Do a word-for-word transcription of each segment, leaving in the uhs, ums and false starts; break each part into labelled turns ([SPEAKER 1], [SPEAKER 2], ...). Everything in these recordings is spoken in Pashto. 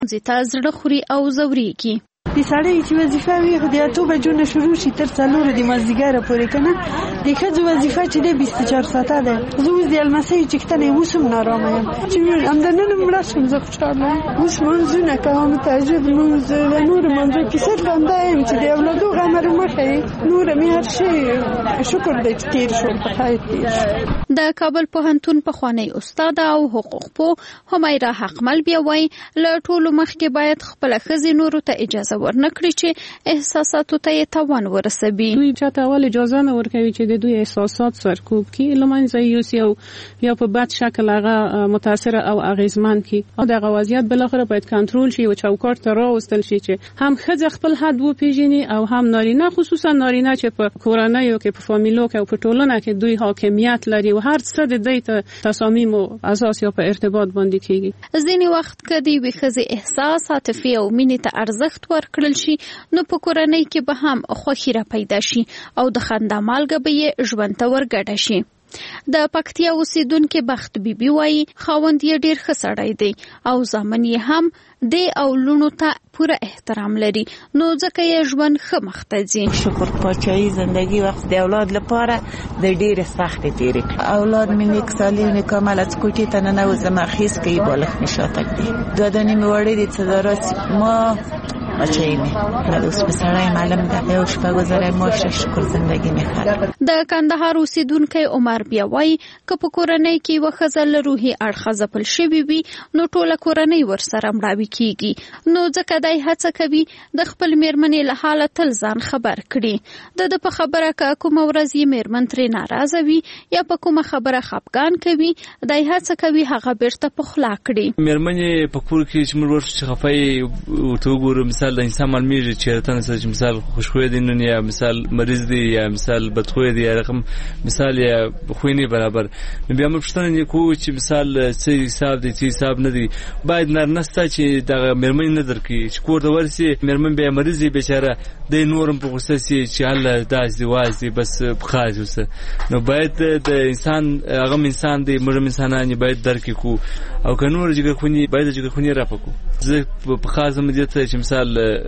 [SPEAKER 1] زیته زړه خوري او ځورېږي.
[SPEAKER 2] د سړی چې وظیفه وي خو د اتو بجو نه شروع شي تر څلورو د مازدیګره پورې که نه د ښځو وظیفه چې دی بیست و چهار ساعته ده. زه اوس د المسۍ چښتنې اوس هم نارامه یم چې همدننه مړه شم. زه خوشحاله یم اوس لمونځونه کوم تهجد لمونځ د نورو لمانځو کې صرف همدا یم چې د اولادو غم ر مخه نور مې هر شی شکر دی چې تېر شو په خیر تېر شو.
[SPEAKER 1] د کابل پوهنتون پخوانی استاده او حقوق پوه همیرا حقمل بیا وایي له ټولو مخکې باید خپله ښځې نورو ته اجازه ورنکړي چې احساساتو ته یې تاوان ورسوي.
[SPEAKER 3] دوی چاته اول اجازه نه ورکوي چې د دوی احساسات سرکوب کړي، له منځه یوسي او یا په بد شکل هغه متاثر او اغیزمن کړي. او دغه وضعیت بالاخره باید کنټرول شي او چوکاټ ته راوستل شي چې هم ښځه خپل حد وپیژني او هم نارینه، خصوصا نارینه چې په کورنیو کې په فامیلو کې او په ټولنه کې دوی حاکمیت لري او هر څه د دوی ته تصامیم او اساس یا په ارتباط باندې کېږي.
[SPEAKER 1] ځینې وخت کې د یوې ښځې احساس، عاطفې او مینې ته ارزښت ورکړل شي نو په کورنۍ کې به هم خوښي را پیدا شي او د خندا مالګه به یې ژوند ته ورګډه شي. د پکتیا اوسیدونکې بخت بیبي وایي خاوند یې ډېر ښه سړی دی او زامن یې هم دی او لونو ته پوره احترام لري، نو ځکه یې ژوند ښه مخ ته ځي.
[SPEAKER 4] شکر پاچاهي زندگی وقت د اولاد لپاره د ډېرې سختې تېرې. اولاد مې نیک سالم کامل از کوټې ته ننوځم اخیست که یې بالغ مې شاتک دی دوه دانې مې وړې دي څه دراس ما بچه‌ای مې ولی اوس په سړی معلم ده یو شپږ زره معاش شکر زندگی مې خراب.
[SPEAKER 1] د کندهار اوسیدونکی عمر بیا وایي که په کورنۍ کې یوه ښځه له روحي اړخه ځپل شوې وي نو ټوله کورنۍ ورسره مړاوي کېږي، نو ځکه دی هڅه کوي د خپل مېرمنې له حاله تل ځان خبر کړي. د ده په خبره که کومه ورځ یې مېرمن ترې ناراضه وي یا په کومه خبره خفګان کوي، دی هڅه کوي هغه بیرته پخلا کړي.
[SPEAKER 5] مېرمنې په کور کې چې موږ ورته چې خفه یې ورته وګورو، مثال د انسان معلومیږي چې راتنه سره چې مثال خوشخویه دی نن یا مثال مریض دی یا مثال بدخویه دی یا رقم مثال یا خوی نه برابر، نو بیا موږ پوښتنه نه کوو چې مثال څه حساب دی څه حساب نه دی. باید نارینه ستا چې دغه مېرمنې نه درکړي چې کور ته ورسي مېرمن بیا مریض دی بیچاره دی نورم په غوسه سي چې هله داس دی واز دی بس بخاز وسه. نو باید د انسان هغه انسان دی مرم انسانان باید درکې کو او که نور جګر خونی باید جګر خونی را پکو. زه په خاصه مدیت چې مثال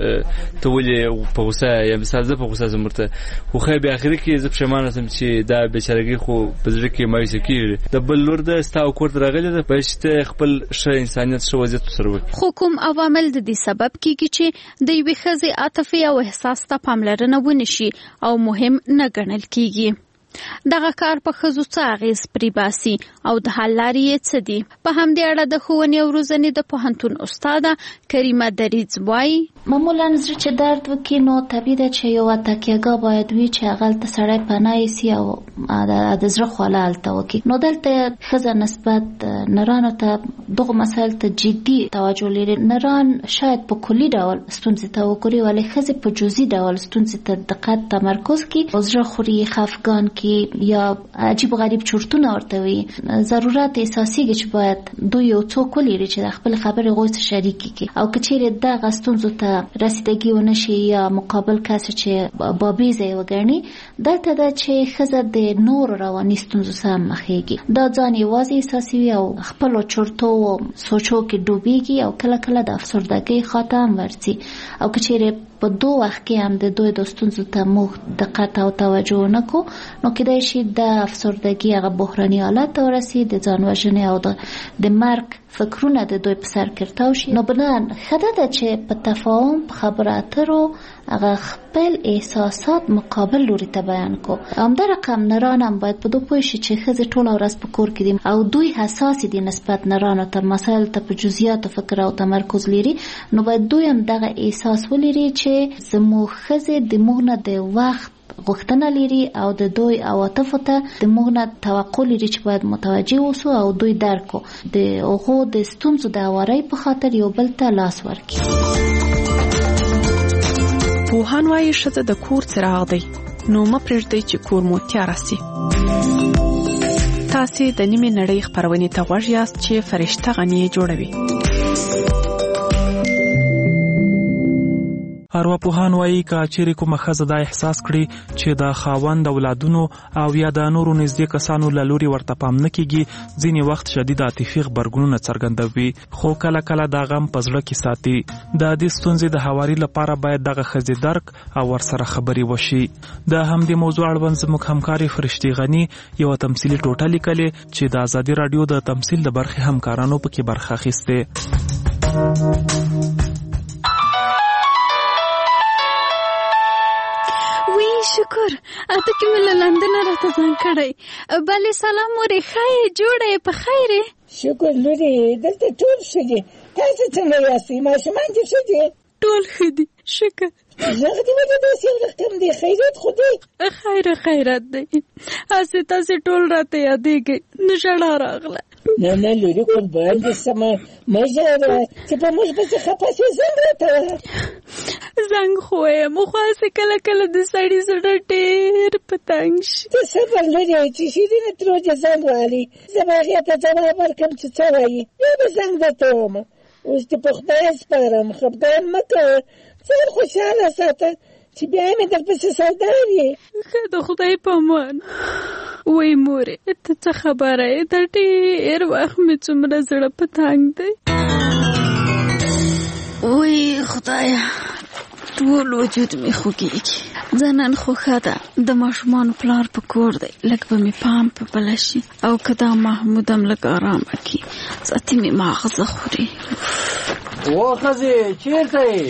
[SPEAKER 5] ته ولې په غوسه یا مثال زه په غوسه زمرته خو خې به اخر کې زه پښیمانه سم چې دا بیچارهګي خو په ځل کې مایوسه کیږي. د بل لور د ستاو کوړ راغلی د پښته خپل ښه انسانيت شو وضعیت سره وکړي.
[SPEAKER 1] خو کوم عوامل د دې سبب کیږي چې د یوې ښځې عاطفي او احساس ته پاملرنه ونشي او مهم نه ګڼل کیږي؟ دغه کار په ښځو څه اغېز پرې باسي او د حل لارې یې څه دي؟ په همدې اړه د ښوونې او روزنې د پوهنتون استاده کریمه دریځ وایي
[SPEAKER 6] معمولا زړه چې درد وکړي نو طبیعي ده چې یوه تکیهګاه باید وي چې هغلته سړی پناه یسي او د زړه خواله هلته وکړي. نو دلته ښځه نسبت نرانو ته دغو مسایلو ته جدي توجه لري. نران شاید په کلي ډول ستونزې ته وګوري ولې ښځې په جزئي ډول ستونزې ته دقت تمرکز کړي، زړه خوري، خفګان کې یا عجیب غریب چورتونه ورته وي. ضرورت احساسیږي چې باید دوی یو څوک ولري چې د خپل خبرې هغوی سره شریک کړي او که چیرې دغه ستونزو ته رسیدګي ونه شي یا مقابل کس چې بابیزه یې وګڼي، دلته ده چې ښځه د نورو رواني ستونزو سره مخېږي. دا ځان یوازې احساسوي او خپلو چورتو او سوچو کې ډوبېږي او کله کله د افسردګۍ خواته هم ورځي. او که چیرې په دو وخت کې هم د دوی د ستونزو ته موږ دقت او توجه ونه کړو نو کېدای شي د افسردګي هغه بحراني حالت ته ورسي، د ځان وژنې او د مرګ فکرونه د دوی په سر کې راتاو شي. نو بنان ښه ده چې په تفاهم په خبرو اترو هغه خپل احساسات مقابل لوري ته بیان کو. همدا رقم نران هم باید په دو پوه شي چې ښځې ټوله ورځ په کور کې دي او دوی حساس دي نسبت نرانو ته، مسایل ته په جزئیاتو فکر او تمرکز لري. نو باید دوی هم دغه احساس ولري چې زموږ ښځې د موږ نه د وخت غوښتنه لري او د دوی عواطفو ته د موږ نه توقع لري چې باید متوجه اوسو او دوی درک کو د هغو د ستونزو د هوارۍ په خاطر یو بل ته لاس ورکړي.
[SPEAKER 7] پوهان وایي ښځه د کور څراغ دی، نو مه پرېږدئ چې کور مو تیاره سي. تاسې د نیمې نړۍ خپرونې ته غوږ یاست چې فرشته غني جوړوي.
[SPEAKER 8] ارواپوهان وایي که چیرې کومه ښځه دا احساس کړي چې د خاوند اولادونو او یا د نورو نږدې کسانو له لوري ورته پام نه کیږي، ځینې وخت شدید عاطفي غبرګونونه څرګندوي، خو کله کله دا غم په زړه کې ساتي. د دې ستونزې د هواري لپاره باید دغه ښځې درک او ورسره خبرې وشي. د همدې موضوع اړوند زموږ همکارې فرشتي غني یوه تمثیلي ټوټه لیکلې چې د ازادي راډیو د تمثیل د برخې همکارانو پکې برخه اخیستې.
[SPEAKER 1] شکر اته کې مله لندن راته ځان کړی. بله سلام مورې، ښه جوړه په خیر؟
[SPEAKER 9] شکر لورې، دلته ټول ښه دي. تاسو څنګه یاستئ؟ ماشومان دې ښه دي؟
[SPEAKER 1] ټول ښه دي شکر.
[SPEAKER 9] غږ دې ولې داسې یو رقم دی؟ خیرات خو دی؟
[SPEAKER 1] خیره خیرات دی. هسې تاسې ټول راته یادېږئ، نو ژړا راغله.
[SPEAKER 9] نه نه لورې قربان دې سمه مه ژاړه چې په موږ پسې خفه شې. زنګ راته وهه.
[SPEAKER 1] زنګ خو یم، خو هسې کله کله د سړي زړه ډېر په تنګ شي.
[SPEAKER 9] ته صبر لرې چې شیرینه ترور دې زنګ وهلي، زه به هغې ته ځواب ورکړم چې څه وایي. بیا به زنګ درته ومه. اوس دې په خدای سپارم، خفګان مه کوه، ځان خوشحاله ساته چې بیا مې درپسې سودا وي.
[SPEAKER 1] ښه د خدای په امان. وای مورې، ته څه خبره یې؟ دا ډېر وخت مې څومره زړه په تنګ دی. وای خدایه، ټول وجود مې خوږېږي. زه نن خو ښه ده، د ماشومانو پلار په کور دی، لږ به مې پام په بله شي، او که دا محمود هم لږ ارامه کړي. ذاتي مې ماغزه خوري.
[SPEAKER 10] و ښځې چېرته یې؟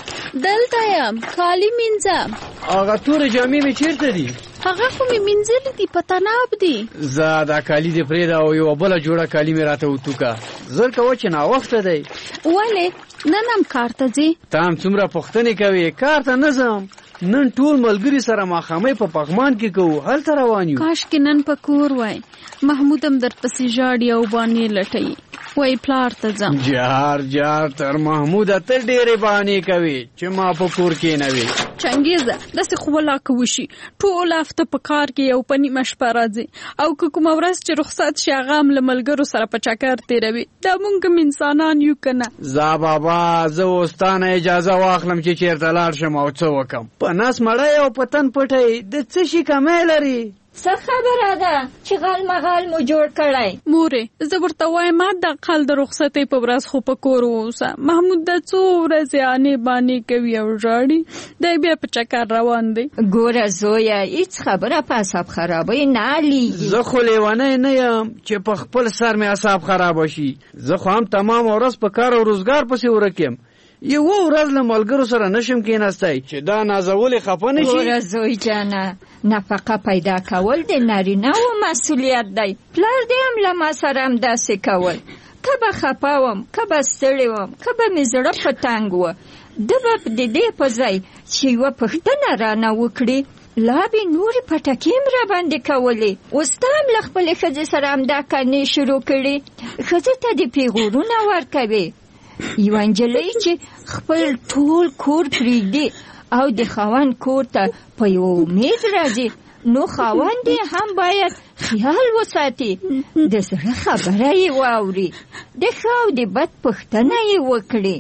[SPEAKER 1] دلته یم، کالي مینځم.
[SPEAKER 10] هغه تورې جامې مې چېرته دي؟
[SPEAKER 1] هغه خو مې مینځلي دي، په تناب دي.
[SPEAKER 10] زه دا کالي دې پرېږده او یوه بله جوړه کالي مې راته وتوکه. زر کوه چې ناوخته دی.
[SPEAKER 1] ولې نن هم کار ته ځې؟
[SPEAKER 10] ته هم څومره پوښتنې کوې. کار ته نه ځم، نن ټول ملګري سره ماښامۍ په پغمان کې کوو، هلته روان یو.
[SPEAKER 1] کاشکې نن په کور وای. محمود هم درپسې ژاړي او بانې لټوي، وای پلار ته ځم.
[SPEAKER 10] جار جار تر محموده ته ډېرې بانې کوي چې ما په کور کېنوي.
[SPEAKER 1] چنګیزه داسې خو ولاکه وشي، ټول هفته په کار کې یو په نیمه شپه راځي، او که کومه ورځ چې رخصت شي هغه هم له ملګرو سره په چکر تېروي. دا مونږ هم انسانان یو که نه؟
[SPEAKER 10] زه بابا زه اوس تا نه اجازه واخلم چې چېرته لاړ شم او څه وکړم. په نس مړی او په تن پټی د څه شي کمی لري؟
[SPEAKER 11] څه خبره ده چې غل مغل مو جوړ کړی؟
[SPEAKER 1] مورې زه ورته وایم د اقل د رخصتۍ په ورځ خو په کور واوسه. محمود د څو ورځې انې بانې کوي او ژاړي، دی بیا په چکر روان دی.
[SPEAKER 11] ګوره زویه، هېڅ خبره په اعصاب خرابۍ نه لیږي.
[SPEAKER 10] زه خو لیونی نه یم چې په خپل سر مې اعصاب خرابه شي. زه خو هم تمام ورځ په کار او روزګار پسې ورک یم. یوه ورځ له ملګرو سره نشم کېناستی چې دا نازولې خفه نه شي.
[SPEAKER 11] ګوره زوی جانه، نفقه پیدا کول د نارینه و مسؤلیت دی. پلار دې هم له ما سره همداسې کول. که به خفه وم، که به ستړې وم، که به مې زړه په تنګ و، ده به د دې په ځای چې یوه پوښتنه رانه وکړي، لا به نورې پټکې هم راباندې کولې. اوس ته هم له خپلې ښځې سره همدا کړنې شروع کړي. ښځې ته دې پیغورونه ورکوي. یوه نجلۍ چې خپل ټول کور پرېږدي او د خاوند کور ته په یو امید راځي، نو خاوند یې هم باید خیال وساتي، د زړه خبره یې واوري، د ښه او د بد پوښتنه یې وکړي.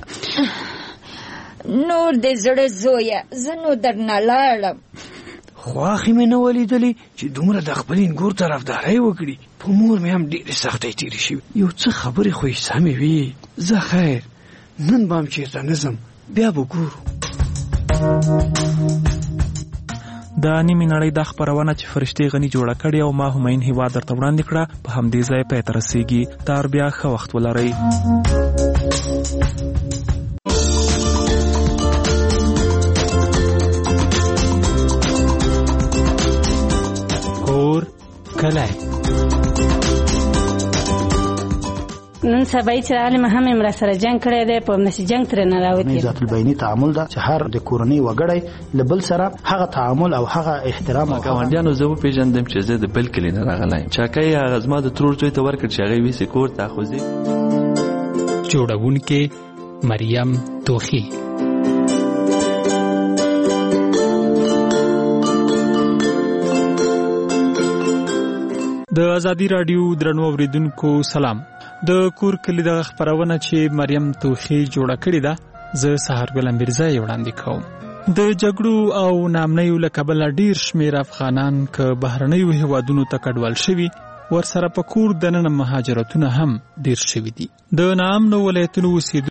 [SPEAKER 11] نور د زړه زویه، زه نو درنه لاړم.
[SPEAKER 10] خواښې مې نه ولیدلې چې دومره د خپل انګور طرفدارۍ وکړي. په مور مې هم ډېرې سختۍ تېرې شوي. یو څه خبرې خو یې سمې وي. زه خیر نن به هم چېرته نه ځم، بیا به ګورو.
[SPEAKER 8] د نیمې نړۍ دا خپرونه چې فرشتې غني جوړه کړې او ما همین هیواد درته وړاندې کړه په همدې ځای پای ته رسېږي. تر بیا ښه وخت ولرئ. کور کلی
[SPEAKER 12] نن سبا چې عالم هم امر سره جنگ کړی دی، په نشي جنگ تر نه راوتی.
[SPEAKER 13] ذات البینی تعامل دا چې هر د کورنۍ وګړی لبل سره هغه تعامل او هغه احترام او
[SPEAKER 5] ګاونډیانو زه په پیژندم چې زه د بل کلی نه راغلایم. چاکای هغه زما د ترور زوی ته ورکړ چې هغه ویسې کور ته خوځي.
[SPEAKER 14] جوړونکې مریم توخی.
[SPEAKER 8] د ازادي راډیو درنو اوریدونکو سلام. د کور کلی د خبرونه چې مریم توخی جوړه کړې ده زه سهارګل امبرزای وړاندې کوم. د جګړو او نامنیو له کبله ډیر شمیر افغانان که بهرنیو هیوادونو ته کډوال شوي ورسره په کور دننه مهاجرتونه هم ډیر شوي دي. د نامنو ولایتونو اوسېدونکي